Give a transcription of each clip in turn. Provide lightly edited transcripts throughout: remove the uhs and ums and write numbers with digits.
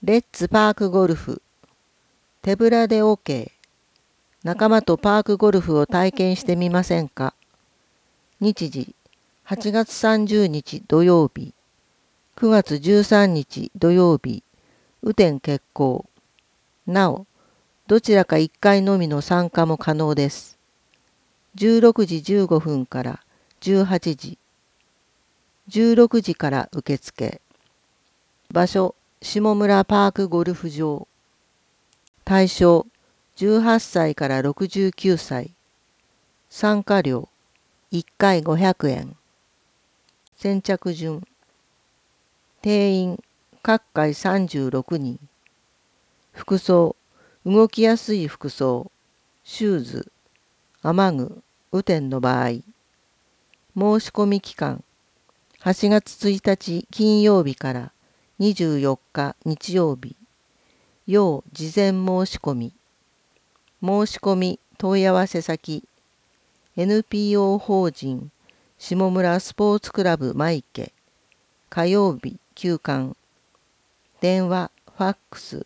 レッツパークゴルフ。手ぶらで OK。仲間とパークゴルフを体験してみませんか？日時、8月30日土曜日、9月13日土曜日、雨天決行。なお、どちらか1回のみの参加も可能です。16時15分から18時、16時から受付。場所、下村パークゴルフ場。対象、18歳から69歳。参加料、1回500円。先着順。定員、各回36人。服装、動きやすい服装。シューズ、雨具、雨天の場合。申し込み期間、8月1日金曜日から24日日曜日。要事前申し込み。申し込み問い合わせ先。NPO 法人下村スポーツクラブマイケ。火曜日休館。電話、ファックス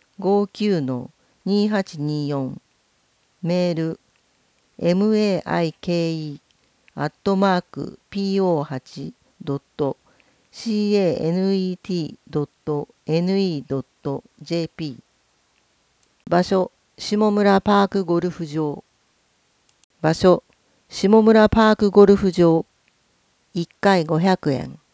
59-2824。メール maike@po8.canet.ne.jp。 場所、下村パークゴルフ場。場所、下村パークゴルフ場。1回500円。